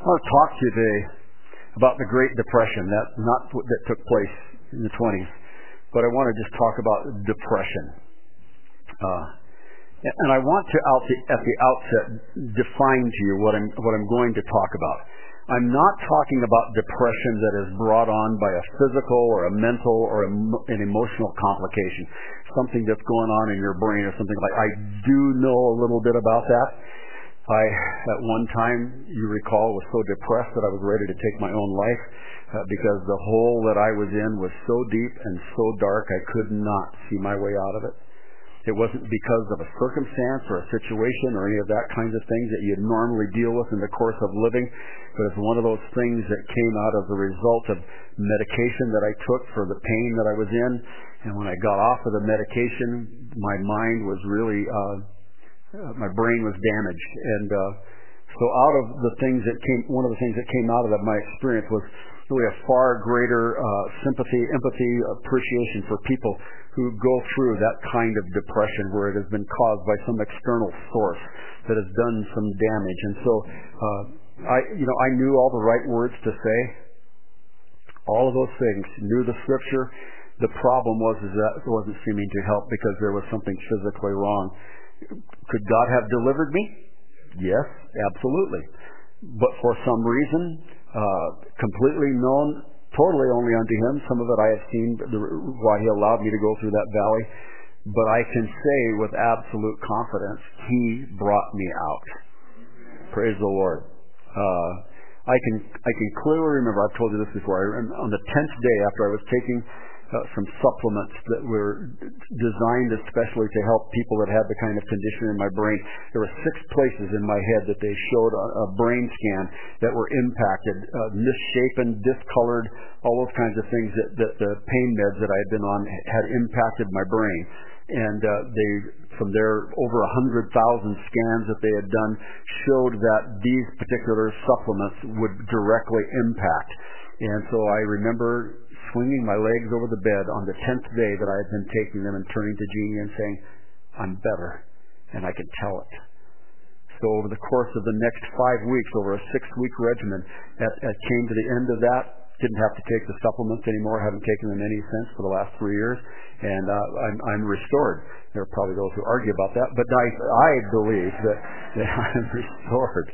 I want to talk to you today about the Great Depression. That's not what that took place in the 20s, but I want to just talk about depression. And I want to, at the outset, define to you what I'm going to talk about. I'm not talking about depression that is brought on by a physical or a mental or an emotional complication, something that's going on in your brain or something like. I do know a little bit about that. I, at one time, you recall, was so depressed that I was ready to take my own life because the hole that I was in was so deep and so dark I could not see my way out of it. It wasn't because of a circumstance or a situation or any of that kinds of things that you'd normally deal with in the course of living, but it's one of those things that came out as a result of medication that I took for the pain that I was in. And when I got off of the medication, my mind was really... my brain was damaged, and so out of the things that came, one of the things that came out of that, my experience was really a far greater sympathy, empathy, appreciation for people who go through that kind of depression where it has been caused by some external source that has done some damage. And so I knew all the right words to say, all of those things, knew the scripture. The problem was that it wasn't seeming to help because there was something physically wrong. Could God have delivered me? Yes, absolutely. But for some reason, completely known, totally only unto Him, some of it I have seen, why He allowed me to go through that valley. But I can say with absolute confidence, He brought me out. Praise the Lord. I can clearly remember, I've told you this before, on the 10th day after I was taking some supplements that were designed especially to help people that had the kind of condition in my brain. There were 6 places in my head that they showed a brain scan that were impacted, misshapen, discolored, all those kinds of things that the pain meds that I had been on had impacted my brain. And they, from their over 100,000 scans that they had done, showed that these particular supplements would directly impact. And so I remember swinging my legs over the bed on the 10th day that I had been taking them and turning to Jeannie and saying, I'm better, and I can tell it. So over the course of the next 5 weeks, over a 6-week regimen, it came to the end of that. Didn't have to take the supplements anymore. Haven't taken them any since for the last 3 years, and I'm restored. There are probably those who argue about that, but I believe that I'm restored.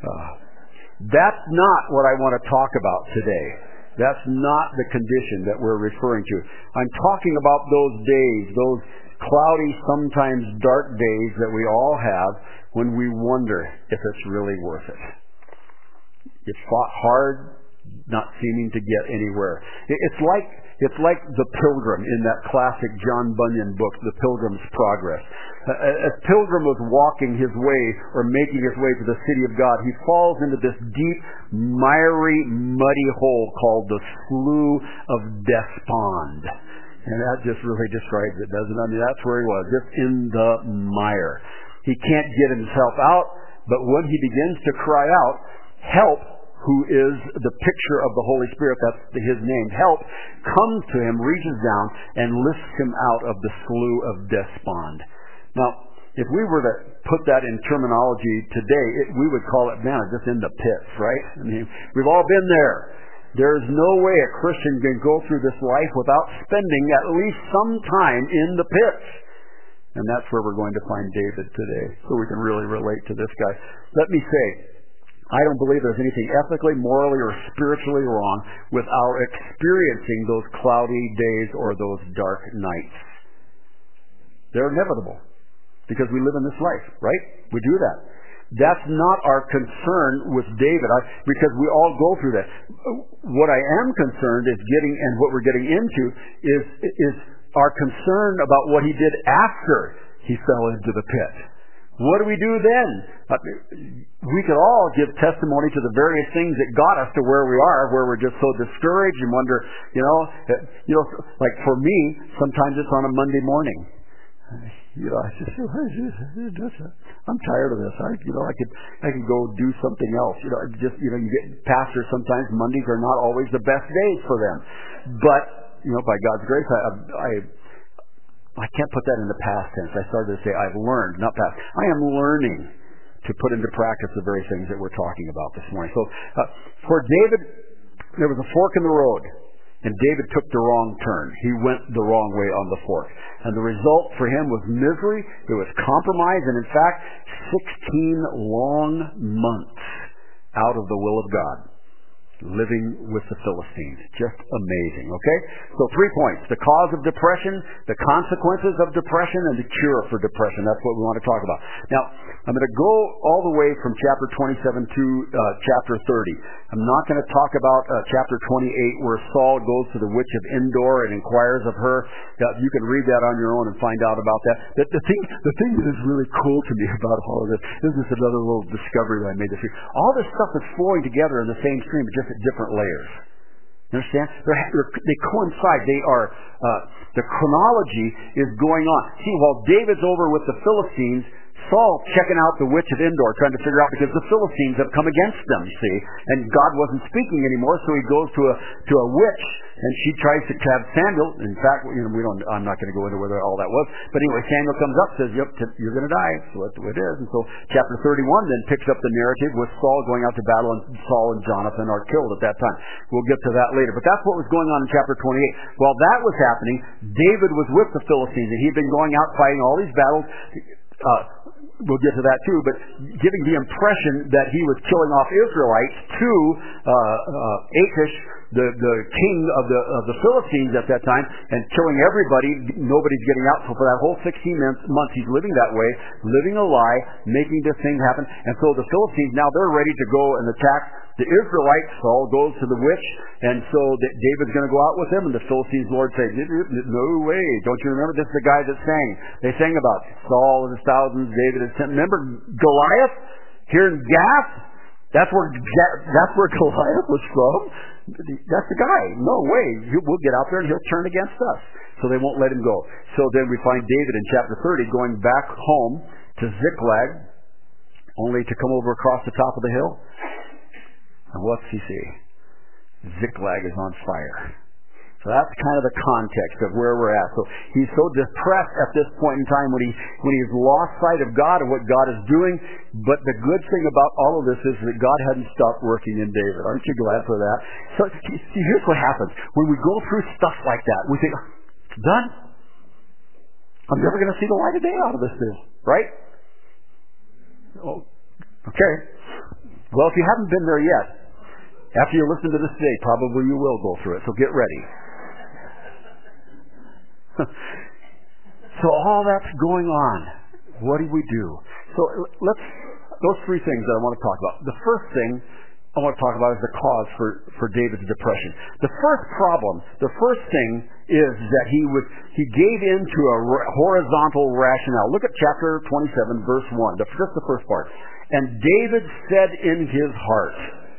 That's not what I want to talk about today. That's not the condition that we're referring to. I'm talking about those days, those cloudy, sometimes dark days that we all have when we wonder if it's really worth it. You fought hard, not seeming to get anywhere. It's like the pilgrim in that classic John Bunyan book, The Pilgrim's Progress. As Pilgrim was walking his way or making his way to the city of God, he falls into this deep, miry, muddy hole called the Slough of Despond. And that just really describes it, doesn't it? I mean, that's where he was, just in the mire. He can't get himself out, but when he begins to cry out, help, who is the picture of the Holy Spirit, that's His name, help, comes to him, reaches down, and lifts him out of the Slough of Despond. Now, if we were to put that in terminology today, we would call it, man, just in the pits, right? I mean, we've all been there. There's no way a Christian can go through this life without spending at least some time in the pits. And that's where we're going to find David today, so we can really relate to this guy. Let me say, I don't believe there's anything ethically, morally, or spiritually wrong with our experiencing those cloudy days or those dark nights. They're inevitable because we live in this life, right? We do that. That's not our concern with David because we all go through that. What I am concerned is and what we're getting into is our concern about what he did after he fell into the pit. What do we do then? We could all give testimony to the various things that got us to where we are, where we're just so discouraged and wonder, like for me, sometimes it's on a Monday morning. I'm tired of this. I could go do something else. You get pastors sometimes. Mondays are not always the best days for them, but by God's grace, I can't put that in the past tense. I started to say I've learned, not past. I am learning to put into practice the very things that we're talking about this morning. So for David, there was a fork in the road, and David took the wrong turn. He went the wrong way on the fork. And the result for him was misery. It was compromise, and in fact, 16 long months out of the will of God, living with the Philistines. Just amazing, okay? So 3 points. The cause of depression, the consequences of depression, and the cure for depression. That's what we want to talk about. Now, I'm going to go all the way from chapter 27 to chapter 30. I'm not going to talk about chapter 28 where Saul goes to the witch of Endor and inquires of her. You can read that on your own and find out about that. The thing that is really cool to me about all of this is just another little discovery that I made this week. All this stuff is flowing together in the same stream, but just at different layers. You understand? They coincide. They are, the chronology is going on. See, while David's over with the Philistines, Saul checking out the witch of Endor, trying to figure out, because the Philistines have come against them, you see, and God wasn't speaking anymore, so he goes to a witch, and she tries to have Samuel. In fact, I'm not going to go into whether all that was, but anyway, Samuel comes up, says, "Yep, you're going to die." So that's what it is. And so chapter 31 then picks up the narrative with Saul going out to battle, and Saul and Jonathan are killed at that time. We'll get to that later. But that's what was going on in chapter 28. While that was happening, David was with the Philistines, and he'd been going out fighting all these battles. We'll get to that too, but giving the impression that he was killing off Israelites to Achish, the king of the Philistines at that time, and killing everybody. Nobody's getting out. So for that whole 16 months, he's living that way, living a lie, making this thing happen. And so the Philistines, now they're ready to go and attack the Israelites. Saul goes to the witch, and so David's going to go out with him, and the Philistines' Lord say, "No way. Don't you remember? This is the guy that sang. They sang about Saul and his thousands, David and 10. Remember Goliath here in Gath? That's where Goliath was from. That's the guy. No way. We'll get out there and he'll turn against us." So they won't let him go. So then we find David in chapter 30 going back home to Ziklag, only to come over across the top of the hill. And what's he see? Ziklag is on fire. So that's kind of the context of where we're at. So he's so depressed at this point in time when he's lost sight of God and what God is doing. But the good thing about all of this is that God hadn't stopped working in David. Aren't you glad for that? So see, here's what happens. When we go through stuff like that, we think, "It's done. I'm never going to see the light of day out of this deal." Right? Oh, okay. Well, if you haven't been there yet, after you listen to this today, probably you will go through it. So get ready. So all that's going on. What do we do? So those 3 things that I want to talk about. The first thing I want to talk about is the cause for David's depression. The first thing is that he gave in to a horizontal rationale. Look at chapter 27, verse 1. Just the first part. And David said in his heart.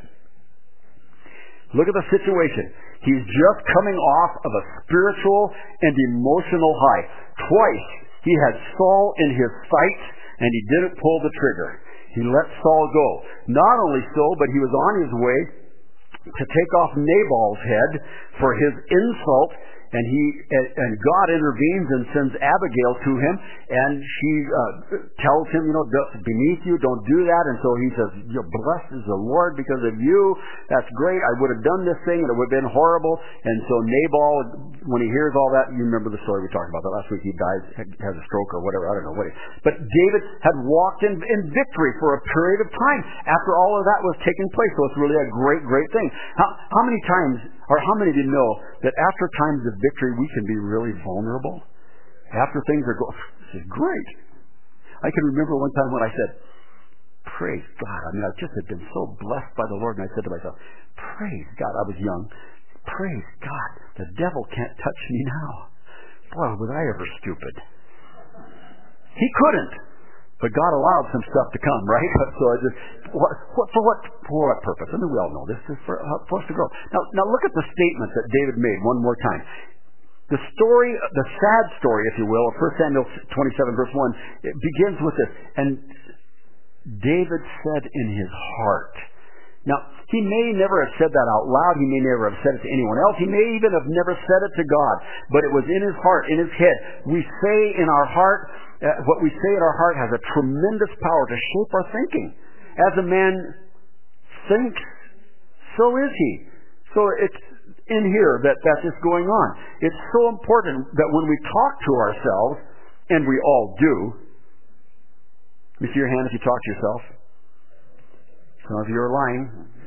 Look at the situation. He's just coming off of a spiritual and emotional high. Twice he had Saul in his sights, and he didn't pull the trigger. He let Saul go. Not only so, but he was on his way to take off Nabal's head for his insult, and God intervenes and sends Abigail to him, and she tells him, beneath you, don't do that. And so he says, "Blessed is the Lord because of you. That's great. I would have done this thing, and it would have been horrible." And so Nabal, when he hears all that, you remember the story we talked about that last week. He dies, has a stroke or whatever. I don't know what. But David had walked in victory for a period of time after all of that was taking place. So it's really a great, great thing. How many times, or how many of you know that after times of victory, we can be really vulnerable? After things are going, this is great. I can remember one time when I said, "Praise God." I mean, I just had been so blessed by the Lord, and I said to myself, "Praise God." I was young. "Praise God. The devil can't touch me now." Boy, was I ever stupid. He couldn't. But God allowed some stuff to come, right? So I just, for what purpose? I mean, we all know this is for us to grow. Now look at the statement that David made one more time. The story, the sad story, if you will, of 1 Samuel 27, verse 1, it begins with this. And David said in his heart. Now, he may never have said that out loud. He may never have said it to anyone else. He may even have never said it to God. But it was in his heart, in his head. We say in our heart, what we say in our heart has a tremendous power to shape our thinking. As a man thinks, so is he. So it's in here that's just going on. It's so important that when we talk to ourselves, and we all do. Let me see your hand if you talk to yourself. Some of you are lying.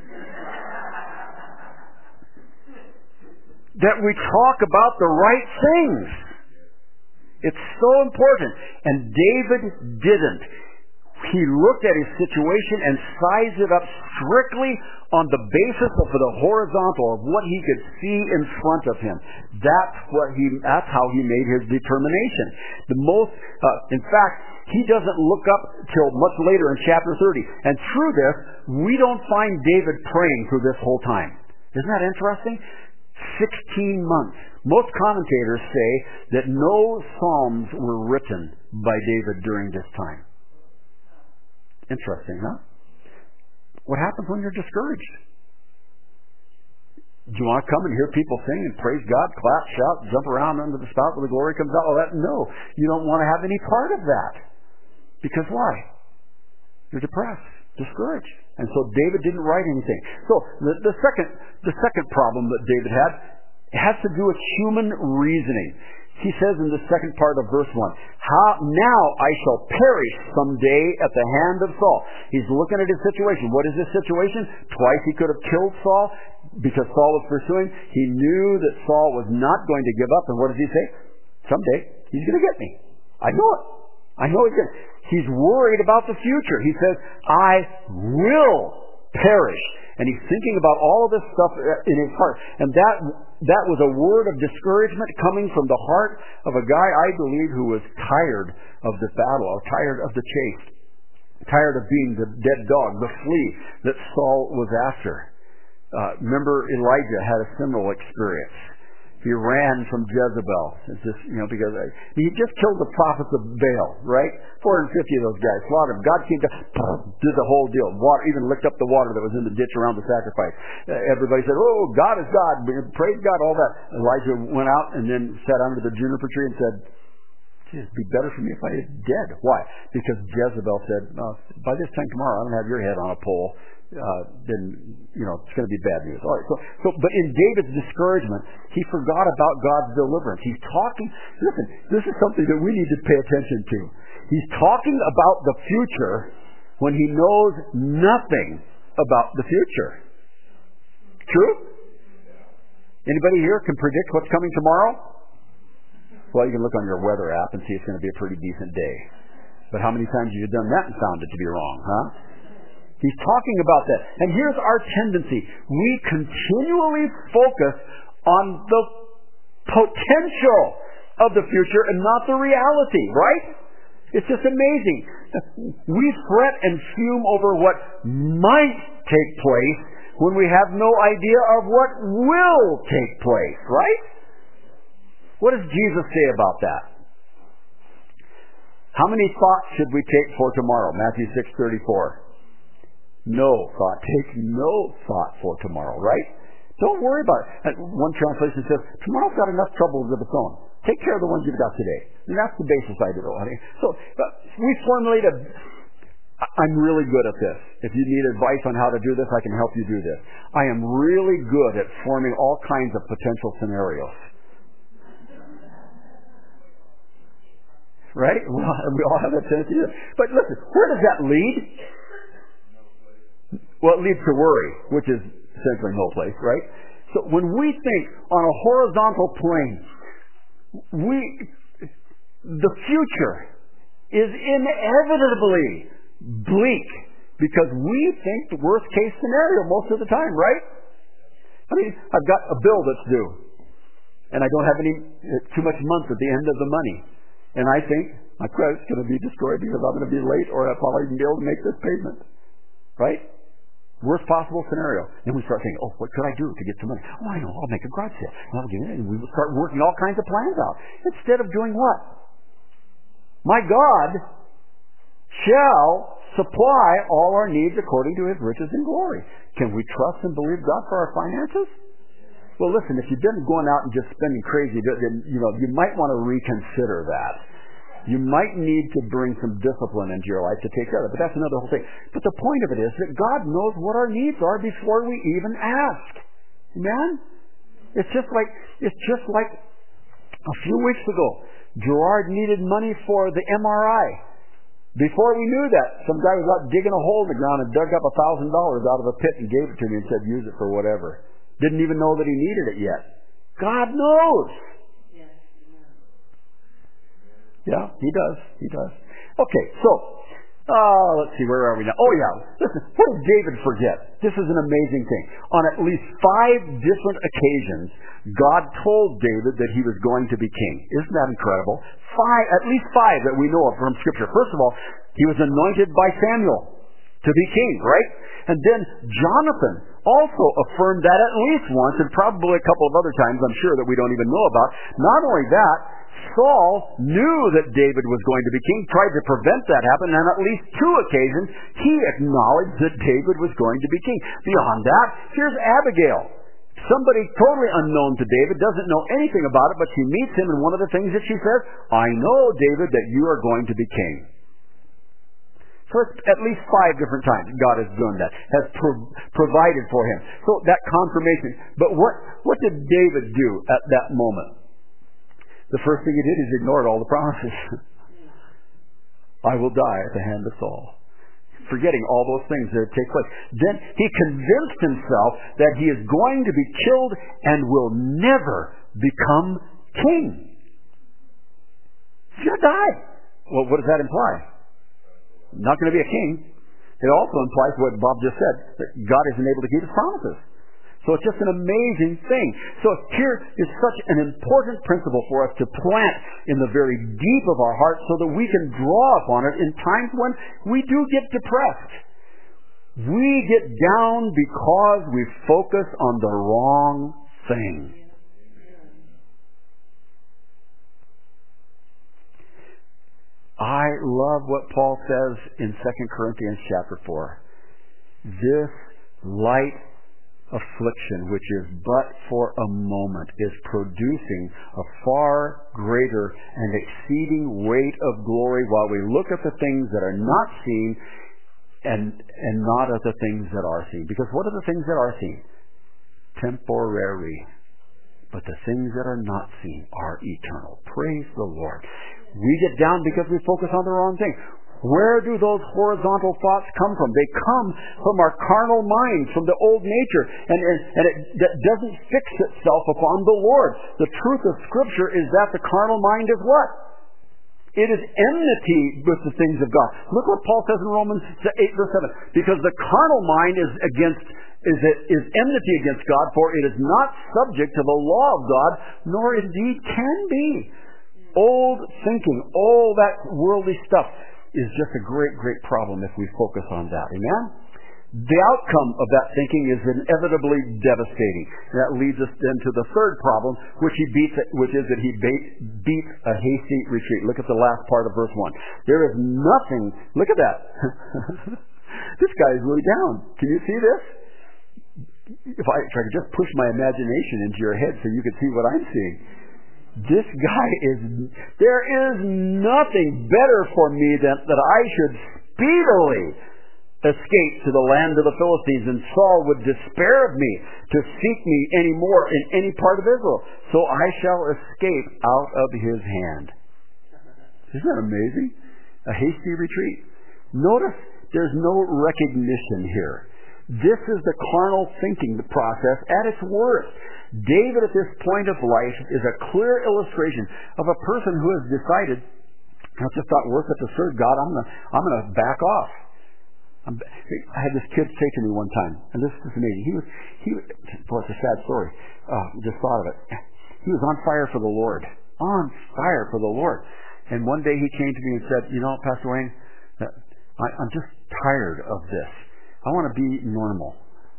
That we talk about the right things. It's so important. And David didn't. He looked at his situation and sized it up strictly on the basis of the horizontal of what he could see in front of him. That's how he made his determination. In fact, he doesn't look up till much later in chapter 30. And through this, we don't find David praying through this whole time. Isn't that interesting? 16 months. Most commentators say that no Psalms were written by David during this time. Interesting, huh? What happens when you're discouraged? Do you want to come and hear people sing and praise God, clap, shout, jump around under the spout where the glory comes out? No, you don't want to have any part of that. Because why? You're depressed, discouraged. And so David didn't write anything. So the second problem that David had has to do with human reasoning. He says in the second part of verse 1, now I shall perish someday at the hand of Saul. He's looking at his situation. What is his situation? Twice he could have killed Saul because Saul was pursuing. He knew that Saul was not going to give up. And what does he say? Someday he's going to get me. I know it. I know he's going to. He's worried about the future. He says, I will perish. And he's thinking about all of this stuff in his heart. And that was a word of discouragement coming from the heart of a guy, I believe, who was tired of the battle, or tired of the chase, tired of being the dead dog, the flea that Saul was after. Remember, Elijah had a similar experience. He ran from Jezebel. It's just, because he just killed the prophets of Baal, right? 450 of those guys, slaughtered them. God came to did the whole deal. Water, even licked up the water that was in the ditch around the sacrifice. Everybody said, "Oh, God is God. Praise God," all that. Elijah went out and then sat under the juniper tree and said, "It'd be better for me if I was dead." Why? Because Jezebel said, "By this time tomorrow, I don't have your head on a pole." Then it's going to be bad news. All right. So, but in David's discouragement, he forgot about God's deliverance. He's talking. Listen, this is something that we need to pay attention to. He's talking about the future when he knows nothing about the future. True? Anybody here can predict what's coming tomorrow? Well, you can look on your weather app and see it's going to be a pretty decent day. But how many times have you done that and found it to be wrong, huh? He's talking about that. And here's our tendency. We continually focus on the potential of the future and not the reality, right? It's just amazing. We fret and fume over what might take place when we have no idea of what will take place, right? What does Jesus say about that? How many thoughts should we take for tomorrow? Matthew 6:34. No thought. Take no thought for tomorrow, right? Don't worry about it. One translation says, tomorrow's got enough troubles of its own. Take care of the ones you've got today. And that's the basis I do. So we formulate I'm really good at this. If you need advice on how to do this, I can help you do this. I am really good at forming all kinds of potential scenarios. Right? We all have that tendency. But listen, where does that lead? Well, it leads to worry, which is essentially no place, right? So when we think on a horizontal plane, the future is inevitably bleak because we think the worst case scenario most of the time, right? I mean, I've got a bill that's due, and I don't have too much month at the end of the money, and I think my credit's going to be destroyed because I'm going to be late, or I'll probably even be able to make this payment, right? Worst possible scenario. Then we start thinking, what could I do to get some money? Oh, I know, I'll make a garage sale. And we will start working all kinds of plans out. Instead of doing what? My God shall supply all our needs according to His riches and glory. Can we trust and believe God for our finances? Well, listen, if you've been going out and just spending crazy, then you might want to reconsider that. You might need to bring some discipline into your life to take care of it, but that's another whole thing. But the point of it is that God knows what our needs are before we even ask. Amen? It's just like a few weeks ago, Gerard needed money for the MRI. Before we knew that, some guy was out digging a hole in the ground and dug up $1,000 out of a pit and gave it to me and said, use it for whatever. Didn't even know that he needed it yet. God knows. Yeah, He does. He does. Okay, so, let's see, where are we now? Oh yeah, listen, what did David forget? This is an amazing thing. On at least 5 different occasions, God told David that he was going to be king. Isn't that incredible? At least 5 that we know of from Scripture. First of all, he was anointed by Samuel to be king, right? And then Jonathan also affirmed that at least once, and probably a couple of other times, I'm sure, that we don't even know about. Not only that, Saul knew that David was going to be king, tried to prevent that happening, and on at least 2 occasions, he acknowledged that David was going to be king. Beyond that, here's Abigail. Somebody totally unknown to David, doesn't know anything about it, but she meets him, and one of the things that she says, I know, David, that you are going to be king. So it's at least 5 different times God has done that, has provided for him. So that confirmation. But what did David do at that moment? The first thing he did is ignored all the promises. I will die at the hand of Saul. Forgetting all those things that take place. Then he convinced himself that he is going to be killed and will never become king. He's going to die. Well, what does that imply? Not going to be a king. It also implies what Bob just said, that God isn't able to keep His promises. So it's just an amazing thing. So here is such an important principle for us to plant in the very deep of our hearts so that we can draw upon it in times when we do get depressed. We get down because we focus on the wrong thing. I love what Paul says in 2 Corinthians chapter 4. This light affliction, which is but for a moment, is producing a far greater and exceeding weight of glory while we look at the things that are not seen and not at the things that are seen. Because what are the things that are seen? Temporary. But the things that are not seen are eternal. Praise the Lord. We get down because we focus on the wrong thing. Where do those horizontal thoughts come from? They come from our carnal mind, from the old nature, and that doesn't fix itself upon the Lord. The truth of Scripture is that the carnal mind is what? It is enmity with the things of God. Look what Paul says in Romans 8 verse 7. Because the carnal mind is enmity against God, for it is not subject to the law of God, nor indeed can be. Old thinking, all that worldly stuff is just a great, great problem if we focus on that. Amen? The outcome of that thinking is inevitably devastating. And that leads us then to the third problem, which is that he beats a hasty retreat. Look at the last part of verse 1. There is nothing, look at that. This guy is really down. Can you see this? If I could just push my imagination into your head so you could see what I'm seeing. This guy there is nothing better for me than that I should speedily escape to the land of the Philistines, and Saul would despair of me to seek me any more in any part of Israel. So I shall escape out of his hand. Isn't that amazing? A hasty retreat. Notice there's no recognition here. This is the carnal thinking process at its worst. David at this point of life is a clear illustration of a person who has decided, it's just not worth it to serve God. I'm going to back off. I had this kid say to me one time, and this is amazing. It's a sad story. Just thought of it. He was on fire for the Lord. On fire for the Lord. And one day he came to me and said, Pastor Wayne, I'm just tired of this. I want to be normal.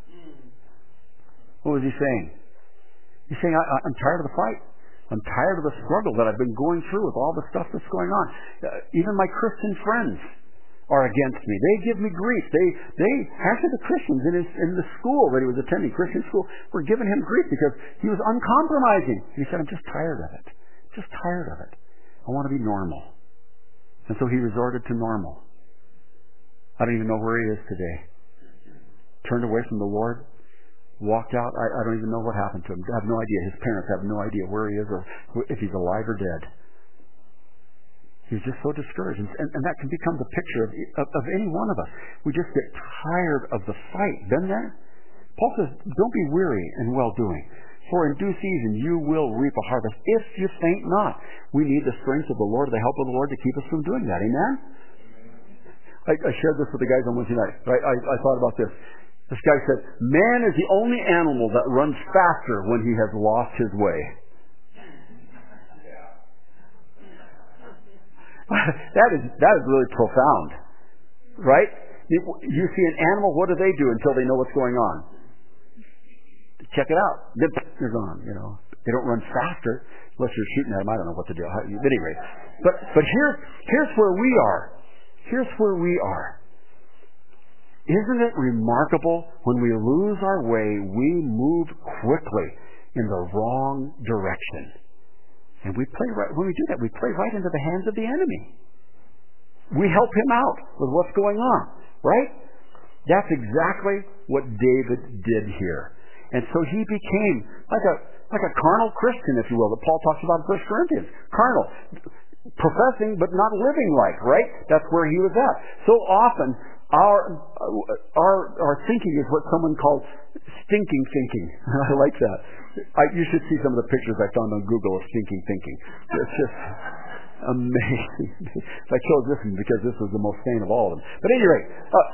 What was he saying? He's saying, I'm tired of the fight. I'm tired of the struggle that I've been going through with all the stuff that's going on. Even my Christian friends are against me. They give me grief. They actually, the Christians in the school that he was attending, Christian school, were giving him grief because he was uncompromising. He said, I'm just tired of it. Just tired of it. I want to be normal. And so he resorted to normal. I don't even know where he is today. Turned away from the Lord, walked out. I don't even know what happened to him. I have no idea. His parents have no idea where he is or if he's alive or dead. He was just so discouraged. And that can become the picture of any one of us. We just get tired of the fight. Been there? Paul says, don't be weary in well-doing. For in due season you will reap a harvest if you faint not. We need the strength of the Lord, the help of the Lord to keep us from doing that. Amen? I shared this with the guys on Wednesday night. Right? I thought about this. This guy said, man is the only animal that runs faster when he has lost his way. That is really profound. Right? You see an animal, what do they do until they know what's going on? Check it out. They're gone, you know. They don't run faster unless you're shooting at them. I don't know what to do. Anyway, but here's where we are. Here's where we are. Isn't it remarkable when we lose our way, we move quickly in the wrong direction. And we play right, when we do that, we play right into the hands of the enemy. We help him out with what's going on, right? That's exactly what David did here. And so he became like a carnal Christian, if you will, that Paul talks about in 1 Corinthians. Carnal. Professing but not living like, right? That's where he was at. So often our thinking is what someone calls stinking thinking. I like that. You should see some of the pictures I found on Google of stinking thinking. It's just amazing. I chose this one because this was the most sane of all of them. But at any rate,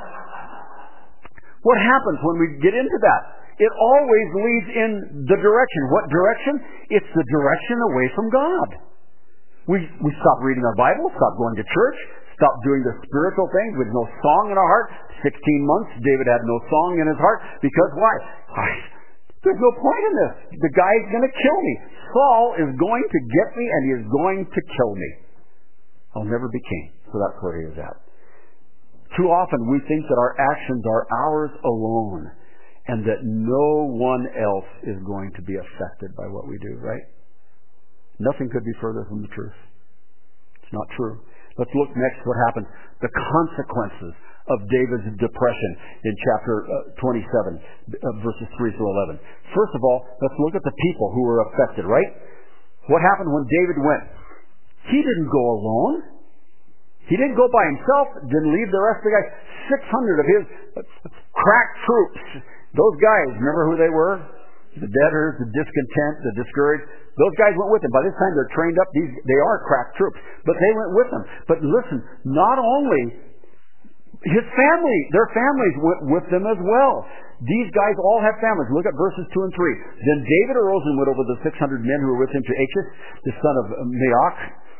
what happens when we get into that? It always leads in the direction. What direction? It's the direction away from God. We stop reading our Bible, stop going to church, stop doing the spiritual things with no song in our heart. 16 months, David had no song in his heart. Because why? There's no point in this. The guy's going to kill me. Saul is going to get me and he is going to kill me. I'll never be king. So that's where he is at. Too often we think that our actions are ours alone and that no one else is going to be affected by what we do, right? Nothing could be further from the truth. It's not true. Let's look next what happens. The consequences of David's depression in chapter 27, verses 3 through 11. First of all, let's look at the people who were affected, right? What happened when David went? He didn't go alone. He didn't go by himself, didn't leave the rest of the guys. 600 of his crack troops. Those guys, remember who they were? The debtors, the discontent, the discouraged. Those guys went with him. By this time they're trained up. They are crack troops. But they went with him. But listen, not only his family, their families went with them as well. These guys all have families. Look at verses 2 and 3. Then David arose and went over the 600 men who were with him to Achish, the son of Maoch,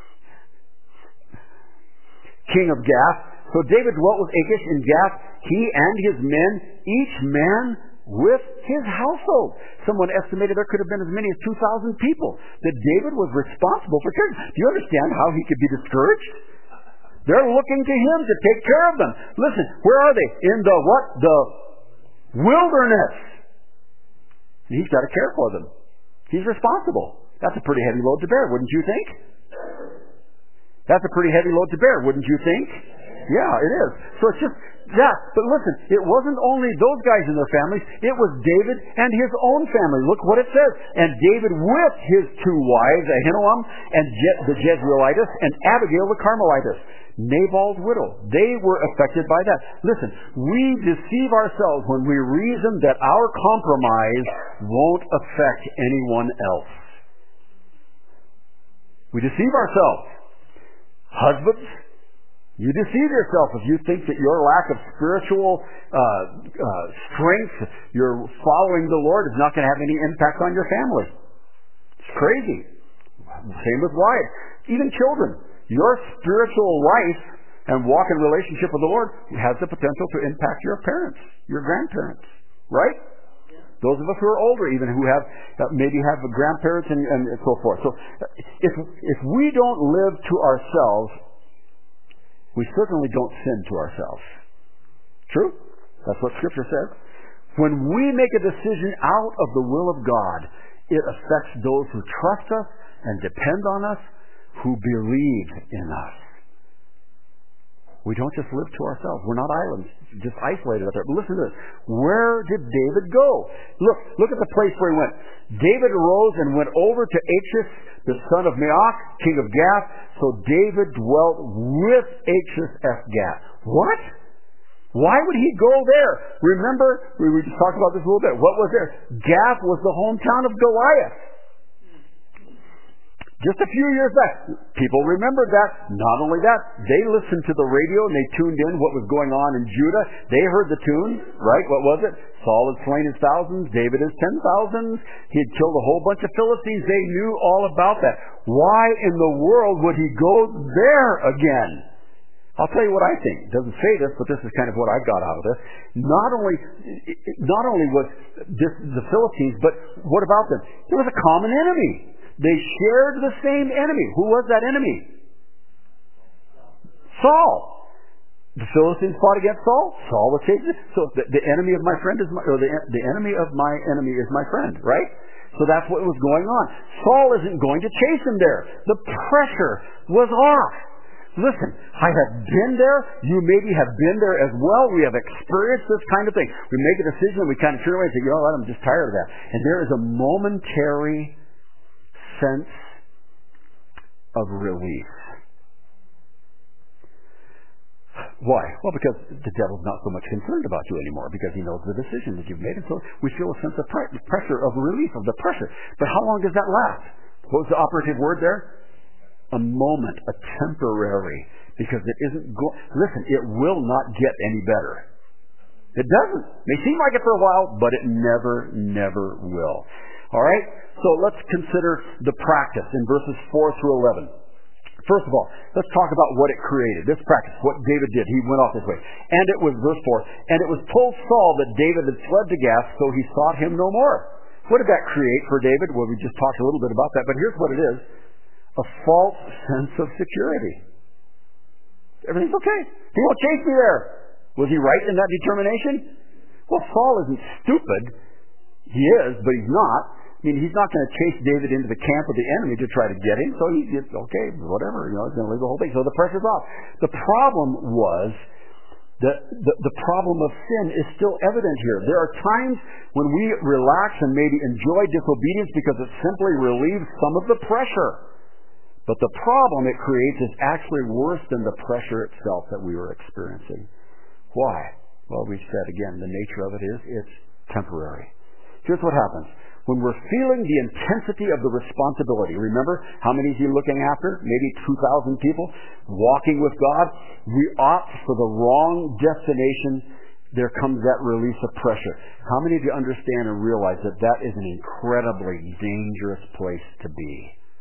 king of Gath. So David dwelt with Achish in Gath, he and his men, each man with his household. Someone estimated there could have been as many as 2,000 people that David was responsible for caring. Do you understand how he could be discouraged? They're looking to him to take care of them. Listen, where are they? In the what? The wilderness. He's got to care for them. He's responsible. That's a pretty heavy load to bear, wouldn't you think? That's a pretty heavy load to bear, wouldn't you think? Yeah, it is. So it's just that. But listen, it wasn't only those guys and their families. It was David and his own family. Look what it says. And David with his two wives, Ahinoam and the Jezreelitess, and Abigail the Carmelitess, Nabal's widow. They were affected by that. Listen, we deceive ourselves when we reason that our compromise won't affect anyone else. We deceive ourselves. Husbands, you deceive yourself if you think that your lack of spiritual strength, your following the Lord, is not going to have any impact on your family. It's crazy. Same with wives. Even children. Your spiritual life and walk in relationship with the Lord has the potential to impact your parents, your grandparents. Right? Those of us who are older, even who have maybe have grandparents and so forth. So if we don't live to ourselves, we certainly don't sin to ourselves. True? That's what Scripture says. When we make a decision out of the will of God, it affects those who trust us and depend on us, who believe in us. We don't just live to ourselves. We're not islands, just isolated up there. But listen to this. Where did David go? Look at the place where he went. David arose and went over to Achish, the son of Maach, king of Gath. So David dwelt with Achish at Gath. What? Why would he go there? Remember, we just talked about this a little bit. What was there? Gath was the hometown of Goliath. Just a few years back, people remembered that. Not only that, they listened to the radio and they tuned in what was going on in Judah. They heard the tune, right? What was it? Saul had slain his thousands, David his 10,000s. He had killed a whole bunch of Philistines. They knew all about that. Why in the world would he go there again? I'll tell you what I think. It doesn't say this, but this is kind of what I got out of this. Not only was this the Philistines, but what about them? There was a common enemy. They shared the same enemy. Who was that enemy? Saul. The Philistines fought against Saul. Saul was chasing. So the enemy of my friend is the enemy of my enemy is my friend, right? So that's what was going on. Saul isn't going to chase him there. The pressure was off. Listen, I have been there. You maybe have been there as well. We have experienced this kind of thing. We make a decision and we kind of turn away and say, you know what, I'm just tired of that. And there is a momentary sense of relief. Why? Well, because the devil's not so much concerned about you anymore because he knows the decision that you've made. And so we feel a sense of pressure, of relief, of the pressure. But how long does that last? What was the operative word there? A moment, a temporary. Because it isn't listen, it will not get any better. It doesn't. It may seem like it for a while, but it never will. All right? So let's consider the practice in verses 4 through 11. First of all, let's talk about what it created. This practice, what David did. He went off this way. And it was, verse 4, and it was told Saul that David had fled to Gath, so he sought him no more. What did that create for David? Well, we just talked a little bit about that, but here's what it is. A false sense of security. Everything's okay. He won't chase me there. Was he right in that determination? Well, Saul isn't stupid. He is, but he's not. I mean, he's not going to chase David into the camp of the enemy to try to get him. So he's just, okay, whatever. He's going to leave the whole thing. So the pressure's off. The problem was that the problem of sin is still evident here. There are times when we relax and maybe enjoy disobedience because it simply relieves some of the pressure. But the problem it creates is actually worse than the pressure itself that we were experiencing. Why? Well, we said again, the nature of it is it's temporary. Here's what happens. When we're feeling the intensity of the responsibility, remember how many is he looking after? Maybe 2,000 people walking with God. We opt for the wrong destination. There comes that release of pressure. How many of you understand and realize that that is an incredibly dangerous place to be?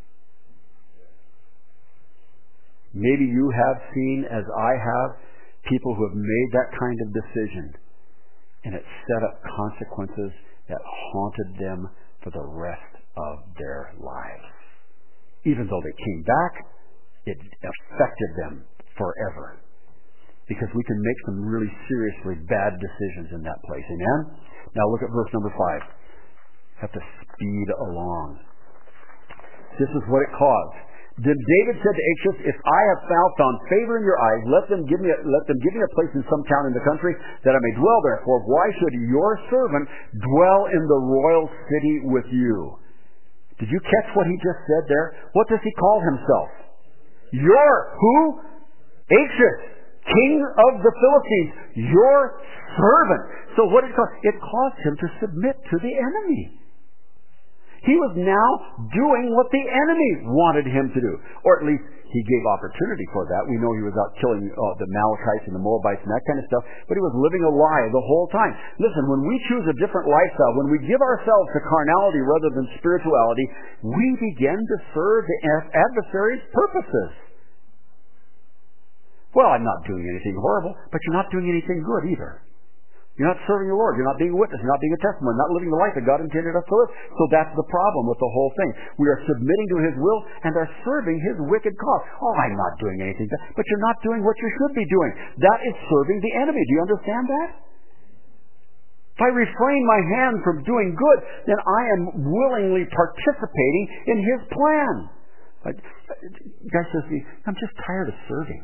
Maybe you have seen, as I have, people who have made that kind of decision, and it set up consequences that haunted them for the rest of their lives. Even though they came back, it affected them forever. Because we can make some really seriously bad decisions in that place. Amen? Now look at verse number 5. Have to speed along. This is what it caused. Then David said to Achish, if I have found favor in your eyes, let them give me a place in some town in the country that I may dwell there. For why should your servant dwell in the royal city with you? Did you catch what he just said there? What does he call himself? Your who? Achish, king of the Philistines, your servant. So what did it cause? It caused him to submit to the enemy. He was now doing what the enemy wanted him to do. Or at least he gave opportunity for that. We know he was out killing the Amalekites and the Moabites and that kind of stuff. But he was living a lie the whole time. Listen, when we choose a different lifestyle, when we give ourselves to carnality rather than spirituality, we begin to serve the adversary's purposes. Well, I'm not doing anything horrible, but you're not doing anything good either. You're not serving the Lord. You're not being a witness. You're not being a testimony. Not living the life that God intended us to live. So that's the problem with the whole thing. We are submitting to His will and are serving His wicked cause. Oh, I'm not doing anything. But you're not doing what you should be doing. That is serving the enemy. Do you understand that? If I refrain my hand from doing good, then I am willingly participating in His plan. Guy says to me, I'm just tired of serving.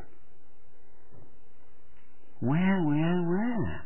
Well.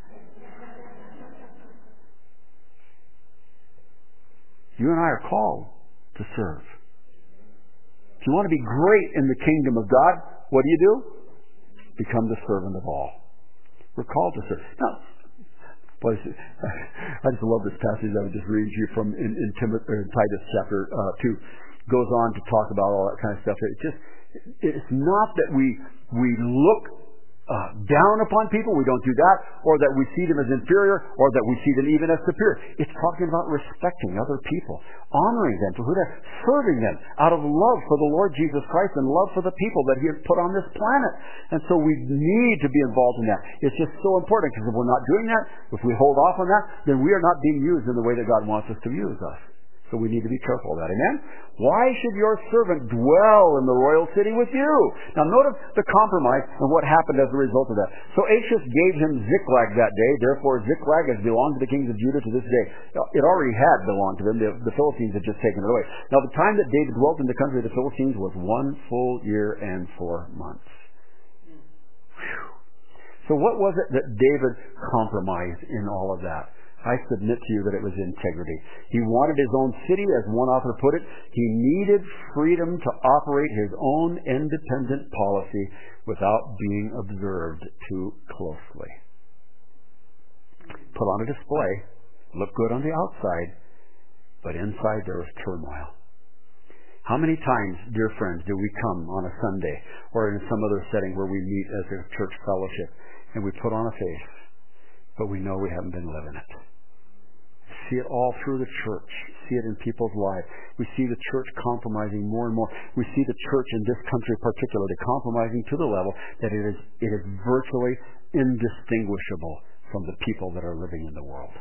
You and I are called to serve. If you want to be great in the kingdom of God, what do? Become the servant of all. We're called to serve. Now, boys, I just love this passage I was just reading to you from in Titus chapter 2. Goes on to talk about all that kind of stuff. It's not that we look down upon people. We don't do that, or that we see them as inferior, or that we see them even as superior. It's talking about respecting other people, honoring them for who they're, serving them out of love for the Lord Jesus Christ and love for the people that He has put on this planet. And so we need to be involved in that. It's just so important, because if we're not doing that, if we hold off on that, then we are not being used in the way that God wants us to use us. So we need to be careful of that. Amen? Why should your servant dwell in the royal city with you? Now notice the compromise and what happened as a result of that. So Achish gave him Ziklag that day. Therefore Ziklag has belonged to the kings of Judah to this day. Now, it already had belonged to them. The Philistines had just taken it away. Now the time that David dwelt in the country of the Philistines was 1 full year and 4 months. Whew. So what was it that David compromised in all of that? I submit to you that it was integrity. He wanted his own city, as one author put it. He needed freedom to operate his own independent policy without being observed too closely. Put on a display, look good on the outside, but inside there was turmoil. How many times, dear friends, do we come on a Sunday or in some other setting where we meet as a church fellowship and we put on a face, but we know we haven't been living it? See it all through the church. See it in people's lives. We see the church compromising more and more. We see the church in this country particularly compromising to the level that it is virtually indistinguishable from the people that are living in the world.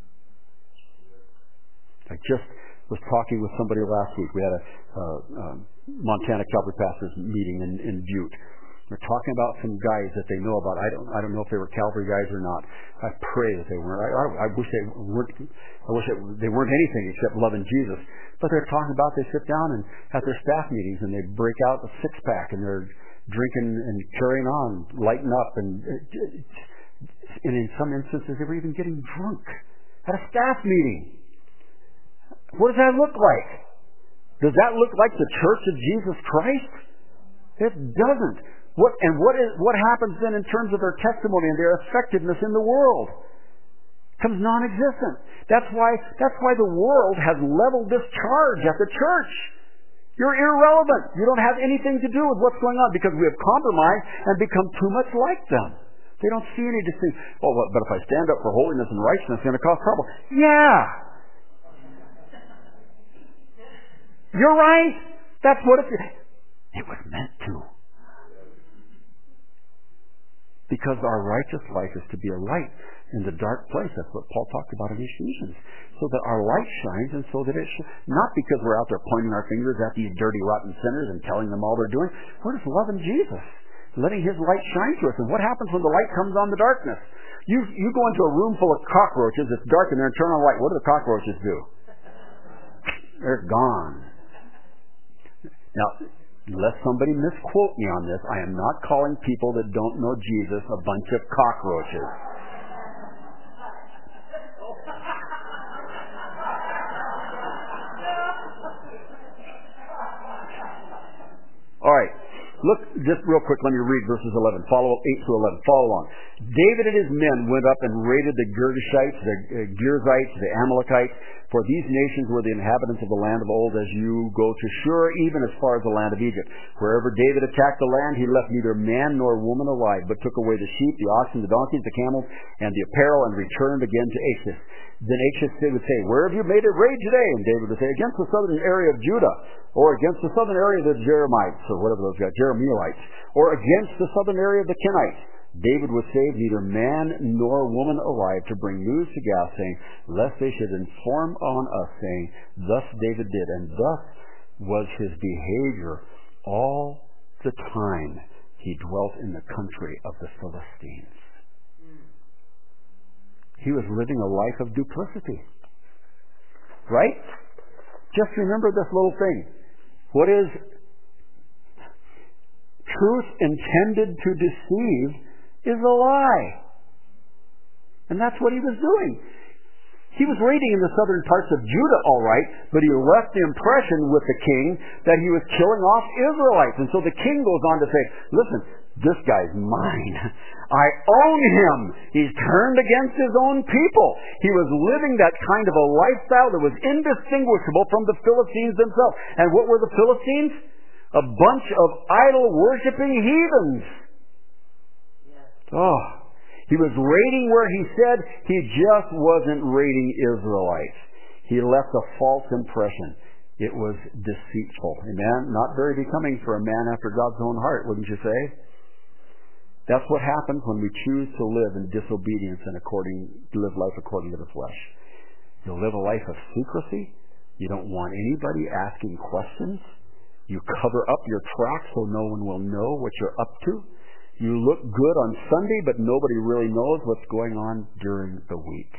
I just was talking with somebody last week. We had a Montana Calvary Pastors meeting in Butte. They're talking about some guys that they know about. I don't know if they were Calvary guys or not. I pray that they weren't. I wish they weren't. I wish they weren't anything except loving Jesus. But they're talking about they sit down and at their staff meetings and they break out the 6-pack and they're drinking and carrying on, lighting up, and in some instances they were even getting drunk at a staff meeting. What does that look like? Does that look like the Church of Jesus Christ? It doesn't. What happens then in terms of their testimony and their effectiveness in the world? It becomes non-existent. That's why the world has leveled this charge at the church. You're irrelevant. You don't have anything to do with what's going on because we have compromised and become too much like them. They don't see any distinction. Oh, but if I stand up for holiness and righteousness, it's going to cause trouble. Yeah. You're right. That's what it was meant to. Because our righteous life is to be a light in the dark place. That's what Paul talked about in Ephesians. So that our light shines and so that it not because we're out there pointing our fingers at these dirty, rotten sinners and telling them all they're doing. We're just loving Jesus, letting His light shine to us. And what happens when the light comes on the darkness? You go into a room full of cockroaches, it's dark in there, and turn on the light. What do the cockroaches do? They're gone. Now, unless somebody misquote me on this, I am not calling people that don't know Jesus a bunch of cockroaches. All right. Look, just real quick, let me read verses 11. 8 through 11. Follow along. David and his men went up and raided the Girgashites, the Girzites, the Amalekites, for these nations were the inhabitants of the land of old as you go to Shur, even as far as the land of Egypt. Wherever David attacked the land, he left neither man nor woman alive, but took away the sheep, the oxen, the donkeys, the camels, and the apparel, and returned again to Achish. Then Achish would say, where have you made it raid today? And David would say, against the southern area of Judah, or against the southern area of the Jeremites, or whatever those guys, Jeremielites, or against the southern area of the Kenites. David was saved, neither man nor woman alive, to bring news to Gath, saying, lest they should inform on us, saying, thus David did, and thus was his behavior all the time he dwelt in the country of the Philistines. He was living a life of duplicity. Right? Just remember this little thing. What is truth intended to deceive is a lie. And that's what he was doing. He was raiding in the southern parts of Judah, all right, but he left the impression with the king that he was killing off Israelites. And so the king goes on to say, listen, this guy's mine. I own him. He's turned against his own people. He was living that kind of a lifestyle that was indistinguishable from the Philistines themselves. And what were the Philistines? A bunch of idol-worshipping heathens. Oh, he was raiding where he said he just wasn't raiding Israelites. He left a false impression. It was deceitful. Amen? Not very becoming for a man after God's own heart, wouldn't you say? That's what happens when we choose to live in disobedience and live life according to the flesh. You'll live a life of secrecy. You don't want anybody asking questions. You cover up your tracks so no one will know what you're up to. You look good on Sunday, but nobody really knows what's going on during the week.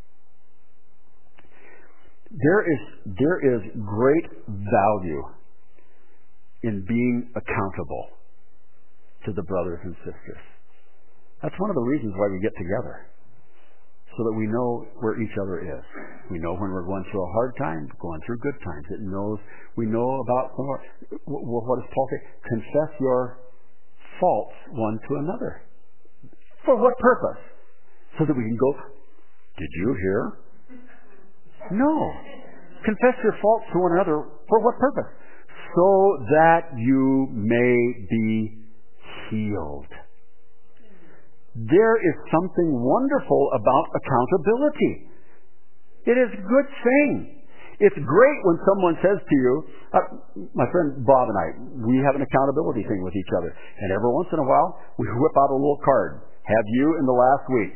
There is great value in being accountable to the brothers and sisters. That's one of the reasons why we get together, so that we know where each other is. We know when we're going through a hard time, going through good times. We know about what does Paul say? Confess your faults one to another. For what purpose? So that we can go, did you hear? No. Confess your faults to one another. For what purpose? So that you may be healed. There is something wonderful about accountability. It is a good thing. It's great when someone says to you, my friend Bob and I, we have an accountability thing with each other. And every once in a while, we whip out a little card. Have you in the last week?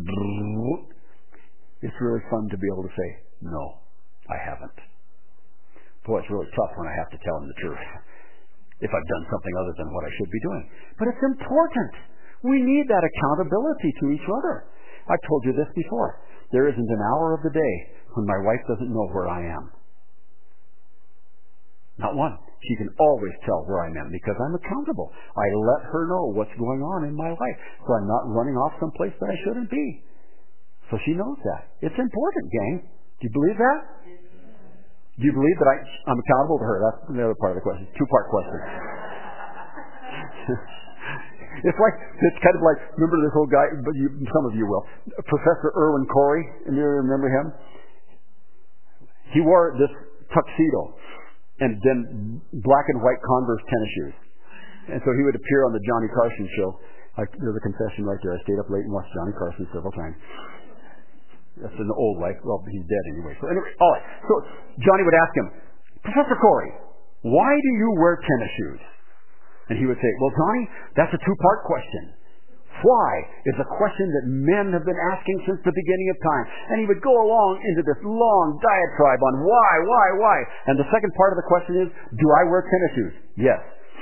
It's really fun to be able to say, no, I haven't. Boy, it's really tough when I have to tell him the truth, if I've done something other than what I should be doing. But it's important. We need that accountability to each other. I've told you this before. There isn't an hour of the day when my wife doesn't know where I am. Not one. She can always tell where I am because I'm accountable. I let her know what's going on in my life, so I'm not running off someplace that I shouldn't be. So she knows that. It's important, gang. Do you believe that? Do you believe that I'm accountable to her? That's the other part of the question. Two-part question. It's kind of like, remember this old guy, but some of you will, Professor Irwin Corey, and you remember him? He wore this tuxedo and then black and white Converse tennis shoes. And so he would appear on the Johnny Carson show. There's a confession right there. I stayed up late and watched Johnny Carson several times. That's in the old life. Well, he's dead anyway. So anyway, all right. So Johnny would ask him, Professor Corey, why do you wear tennis shoes? And he would say, well, Johnny, that's a two-part question. Why is a question that men have been asking since the beginning of time. And he would go along into this long diatribe on why. And the second part of the question is, do I wear tennis shoes? Yes.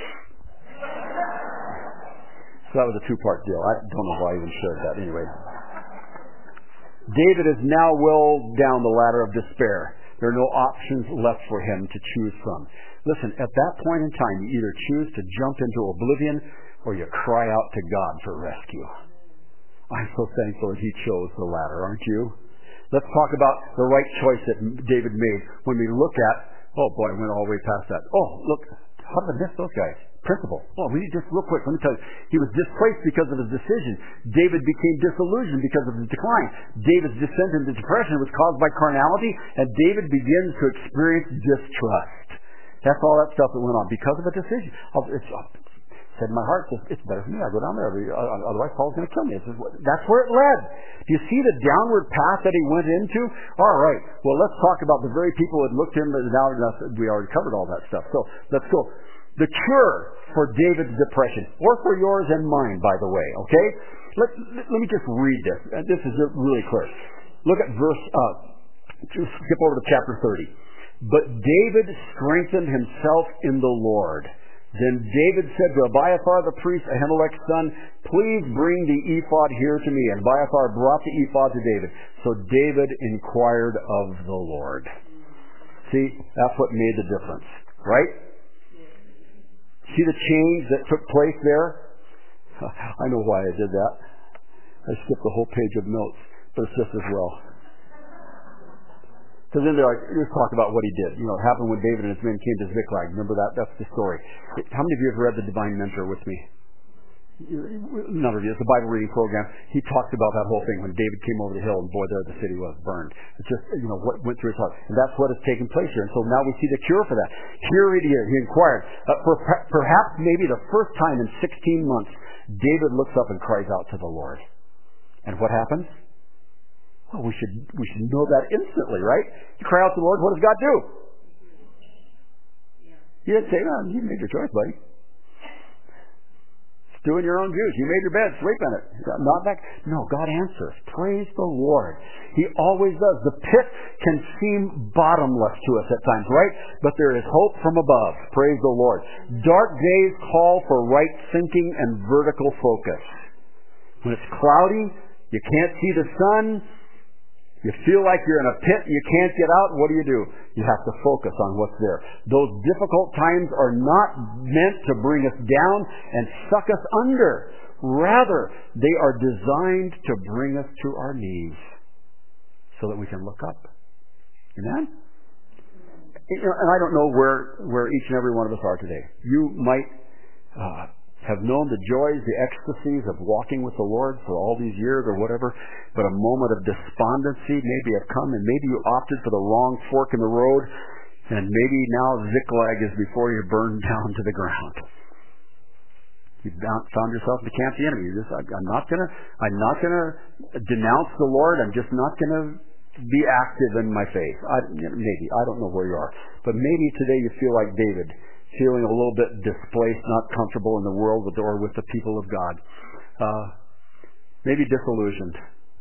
So that was a two-part deal. I don't know why I even shared that anyway. David is now well down the ladder of despair. There are no options left for him to choose from. Listen, at that point in time, you either choose to jump into oblivion or you cry out to God for rescue. I'm so thankful that he chose the latter, aren't you? Let's talk about the right choice that David made when we look at, oh boy, I went all the way past that. Oh, look, how did I miss those guys? Principle. Oh, we need just real quick. Let me tell you. He was displaced because of his decision. David became disillusioned because of his decline. David's descent into depression was caused by carnality, and David begins to experience distrust. That's all that stuff that went on because of a decision. Said in my heart, it's better for me. I go down there. Otherwise, Paul's going to kill me. That's where it led. Do you see the downward path that he went into? All right. Well, let's talk about the very people who had looked him. Now we already covered all that stuff. So let's go. The cure for David's depression, or for yours and mine, by the way, okay? Let me just read this. This is really clear. Look at just skip over to chapter 30. But David strengthened himself in the Lord. Then David said to Abiathar the priest, Ahimelech's son, please bring the ephod here to me. And Abiathar brought the ephod to David. So David inquired of the Lord. See, that's what made the difference, right? See the change that took place there? I know why I did that. I skipped the whole page of notes, but it's just as well. Because then let's talk about what he did. You know, it happened when David and his men came to Ziklag. Remember that? That's the story. How many of you have read The Divine Mentor with me? None of you. It's a Bible reading program. He talked about that whole thing when David came over the hill, and boy, there the city was burned. It's just, what went through his heart. And that's what has taken place here. And so now we see the cure for that. Here he inquired. Perhaps maybe the first time in 16 months, David looks up and cries out to the Lord. And what happens? Well, we should know that instantly, right? You cry out to the Lord, what does God do? You didn't say, well, you made your choice, buddy. Stew in your own juice. You made your bed, sleep in it. Not that. No, God answers. Praise the Lord. He always does. The pit can seem bottomless to us at times, right? But there is hope from above. Praise the Lord. Dark days call for right thinking and vertical focus. When it's cloudy, you can't see the sun, you feel like you're in a pit, you can't get out, what do? You have to focus on what's there. Those difficult times are not meant to bring us down and suck us under. Rather, they are designed to bring us to our knees so that we can look up. Amen? And I don't know where each and every one of us are today. You might have known the joys, the ecstasies of walking with the Lord for all these years or whatever, but a moment of despondency maybe have come, and maybe you opted for the wrong fork in the road, and maybe now Ziklag is before you burn down to the ground. You've found yourself in the camp of the enemy. I'm not gonna denounce the Lord. I'm just not gonna be active in my faith. Maybe I don't know where you are, but maybe today you feel like David, feeling a little bit displaced, not comfortable in the world or with the people of God. Maybe disillusioned.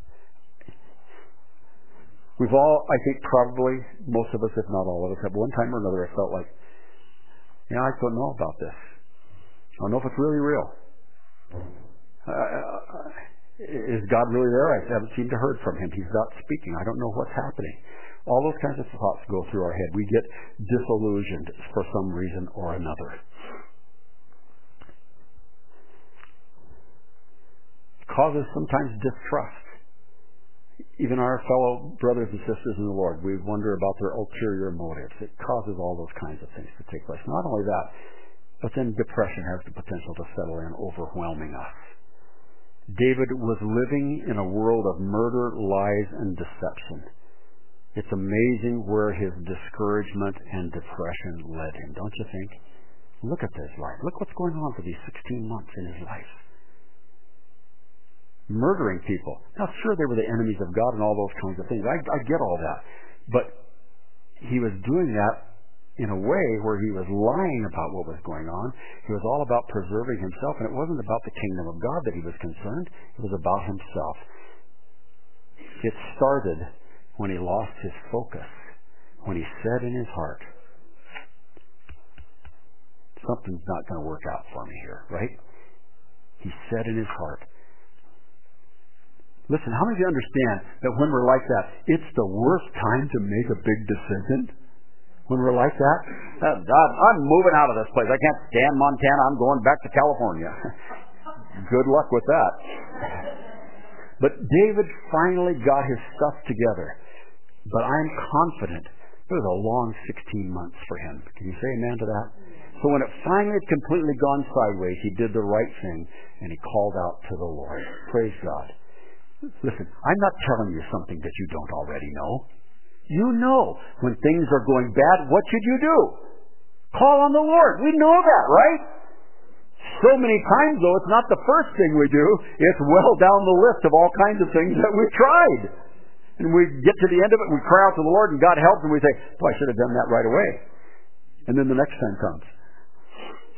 We've all, I think probably, most of us, if not all of us, at one time or another, I felt like, I don't know about this. I don't know if it's really real. Is God really there? I haven't seemed to heard from him. He's not speaking. I don't know what's happening. All those kinds of thoughts go through our head. We get disillusioned for some reason or another. It causes sometimes distrust. Even our fellow brothers and sisters in the Lord, we wonder about their ulterior motives. It causes all those kinds of things to take place. Not only that, but then depression has the potential to settle in, overwhelming us. David was living in a world of murder, lies, and deception. It's amazing where his discouragement and depression led him, don't you think? Look at this life. Look what's going on for these 16 months in his life. Murdering people. Now, sure, they were the enemies of God and all those kinds of things. I get all that. But he was doing that in a way where he was lying about what was going on. He was all about preserving himself, and it wasn't about the kingdom of God that he was concerned. It was about himself. It started when he lost his focus, when he said in his heart, something's not going to work out for me here, right? He said in his heart. Listen, how many of you understand that when we're like that, it's the worst time to make a big decision? When we're like that? I'm moving out of this place. I can't stand Montana. I'm going back to California. Good luck with that. But David finally got his stuff together. But I'm confident it was a long 16 months for him. Can you say amen to that? So when it finally had completely gone sideways, he did the right thing, and he called out to the Lord. Praise God. Listen, I'm not telling you something that you don't already know. You know when things are going bad, what should you do? Call on the Lord. We know that, right? So many times, though, it's not the first thing we do. It's well down the list of all kinds of things that we've tried. And we get to the end of it, and we cry out to the Lord, and God helps, and we say, I should have done that right away. And then the next time comes.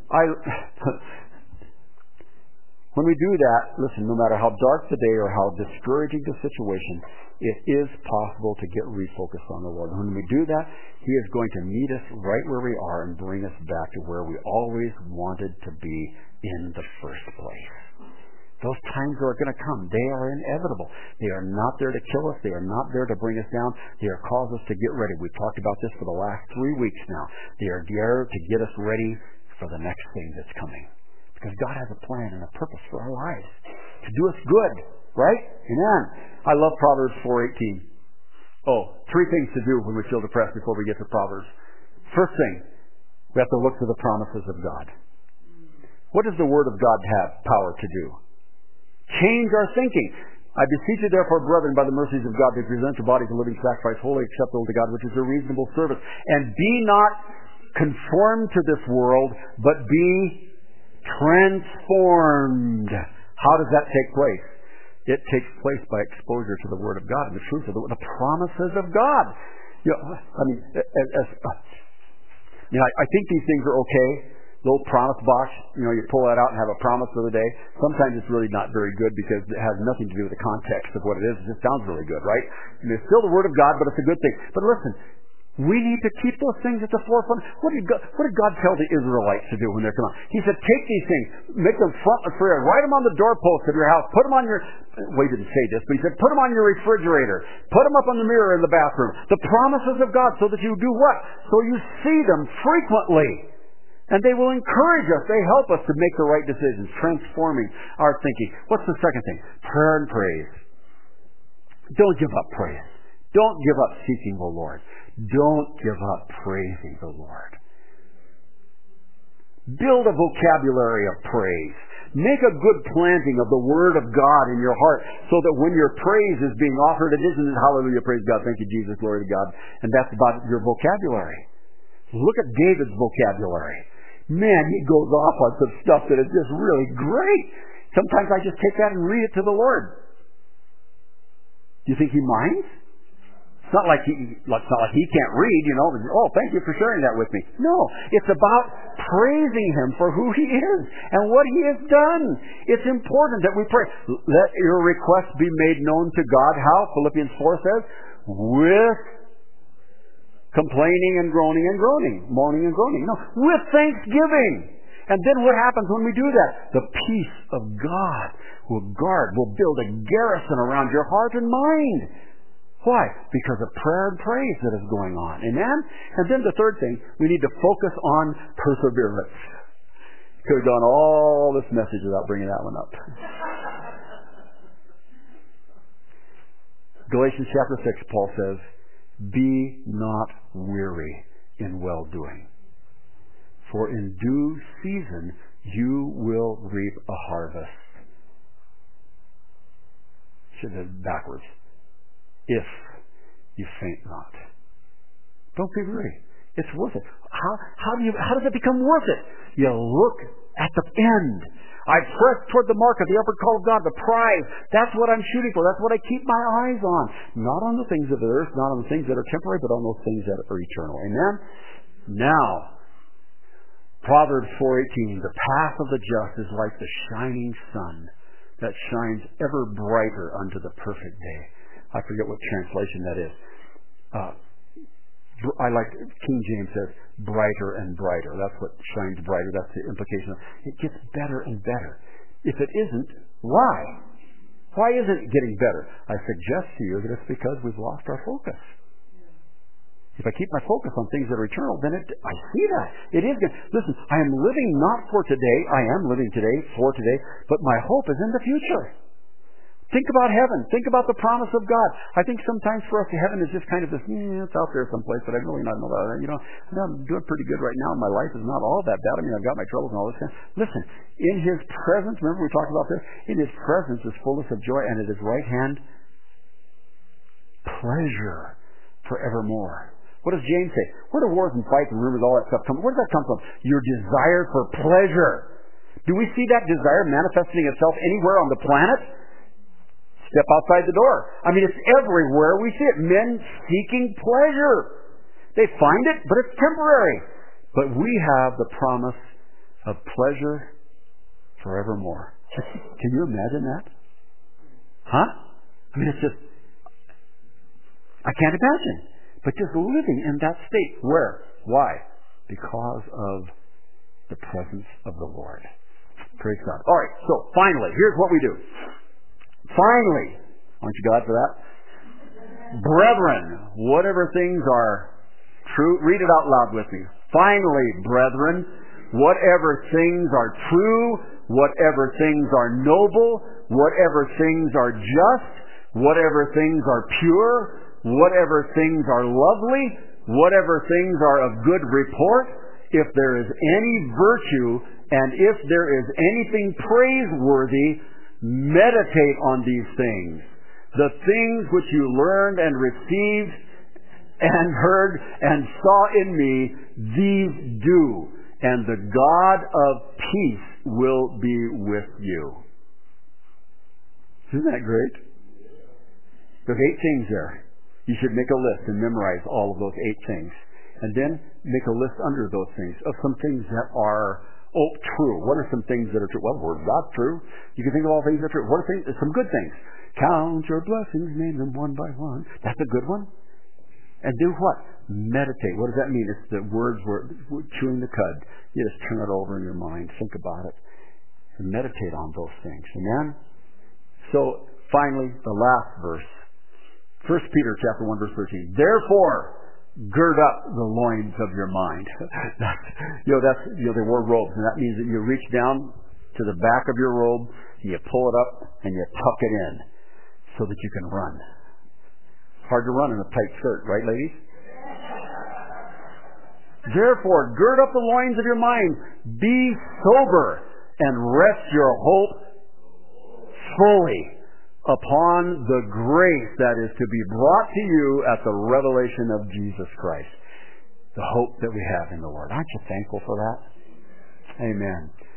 When we do that, listen, no matter how dark the day or how discouraging the situation, it is possible to get refocused on the Lord. When we do that, He is going to meet us right where we are and bring us back to where we always wanted to be in the first place. Those times are going to come. They are inevitable. They are not there to kill us. They are not there to bring us down. They are cause us to get ready. We've talked about this for the last 3 weeks now. They are there to get us ready for the next thing that's coming. Because God has a plan and a purpose for our lives. To do us good. Right? Amen. I love Proverbs 4:18. Oh, 3 things to do when we feel depressed before we get to Proverbs. First thing, we have to look to the promises of God. What does the Word of God have power to do? Change our thinking. I beseech you therefore, brethren, by the mercies of God, to present your bodies a living sacrifice, holy, acceptable to God, which is a reasonable service. And be not conformed to this world, but be transformed. How does that take place? It takes place by exposure to the Word of God and the truth of the promises of God. You know, I mean, I think these things are okay. The old promise box, you pull that out and have a promise for the day. Sometimes it's really not very good because it has nothing to do with the context of what it is. It just sounds really good, right? And it's still the Word of God, but it's a good thing. But listen, we need to keep those things at the forefront. What did God tell the Israelites to do when they're coming? He said, take these things, make them front and rear, write them on the doorpost of your house, put them on your, well, he didn't say this, but he said, put them on your refrigerator, put them up on the mirror in the bathroom. The promises of God, so that you do what? So you see them frequently. And they will encourage us. They help us to make the right decisions, transforming our thinking. What's the second thing? Prayer and praise. Don't give up praise. Don't give up seeking the Lord. Don't give up praising the Lord. Build a vocabulary of praise. Make a good planting of the Word of God in your heart so that when your praise is being offered, it isn't hallelujah, praise God, thank you, Jesus, glory to God. And that's about your vocabulary. Look at David's vocabulary. Man, he goes off on some stuff that is just really great. Sometimes I just take that and read it to the Lord. Do you think He minds? It's not like he can't read, oh, thank you for sharing that with me. No, it's about praising Him for who He is and what He has done. It's important that we pray. Let your requests be made known to God. How? Philippians 4 says, with complaining and groaning, moaning and groaning. No, with thanksgiving. And then what happens when we do that? The peace of God will build a garrison around your heart and mind. Why? Because of prayer and praise that is going on. Amen? And then the third thing, we need to focus on perseverance. Could have gone all this message without bringing that one up. Galatians chapter 6, Paul says, be not weary in well-doing, for in due season you will reap a harvest. Should have been backwards. If you faint not. Don't be weary. It's worth it. How does it become worth it? You look at the end. I press toward the mark of the upward call of God, the prize. That's what I'm shooting for. That's what I keep my eyes on. Not on the things of the earth, not on the things that are temporary, but on those things that are eternal. Amen? Now, Proverbs 4:18, the path of the just is like the shining sun that shines ever brighter unto the perfect day. I forget what translation that is. I like, King James says, brighter and brighter. That's what shines brighter. That's the implication. It gets better and better. If it isn't, why? Why isn't it getting better? I suggest to you that it's because we've lost our focus. If I keep my focus on things that are eternal, then I see that. It is good. Listen, I am living not for today. I am living today for today, but my hope is in the future. Think about heaven. Think about the promise of God. I think sometimes for us, heaven is just kind of this, it's out there someplace, but I really not know about it. I'm doing pretty good right now. My life is not all that bad. I mean, I've got my troubles and all this kind. Listen, in His presence, remember we talked about this? In His presence is fullness of joy, and at His right hand, pleasure forevermore. What does James say? Where do wars and fights and rumors, all that stuff come from? Where does that come from? Your desire for pleasure. Do we see that desire manifesting itself anywhere on the planet? Step outside the door. I mean, it's everywhere we see it. Men seeking pleasure. They find it, but it's temporary. But we have the promise of pleasure forevermore. Can you imagine that? Huh? I mean, it's just, I can't imagine. But just living in that state. Where? Why? Because of the presence of the Lord. Praise God. All right, so finally, here's what we do. Finally, aren't you glad for that? Brethren, whatever things are true, read it out loud with me. Finally, brethren, whatever things are true, whatever things are noble, whatever things are just, whatever things are pure, whatever things are lovely, whatever things are of good report, if there is any virtue and if there is anything praiseworthy, meditate on these things. The things which you learned and received and heard and saw in me, these do, and the God of peace will be with you. Isn't that great? There's 8 things there. You should make a list and memorize all of those 8 things. And then make a list under those things of some things that are true. What are some things that are true? Well, the Word of God's true. You can think of all things that are true. What are things? Some good things. Count your blessings, name them one by one. That's a good one. And do what? Meditate. What does that mean? It's the words we're chewing the cud. You just turn it over in your mind. Think about it. And meditate on those things. Amen? So, finally, the last verse. 1 Peter chapter 1, verse 13. Therefore, gird up the loins of your mind. They wore robes, and that means that you reach down to the back of your robe, and you pull it up, and you tuck it in, so that you can run. Hard to run in a tight skirt, right, ladies? Therefore, gird up the loins of your mind, be sober, and rest your hope fully upon the grace that is to be brought to you at the revelation of Jesus Christ. The hope that we have in the Lord. Aren't you thankful for that? Amen.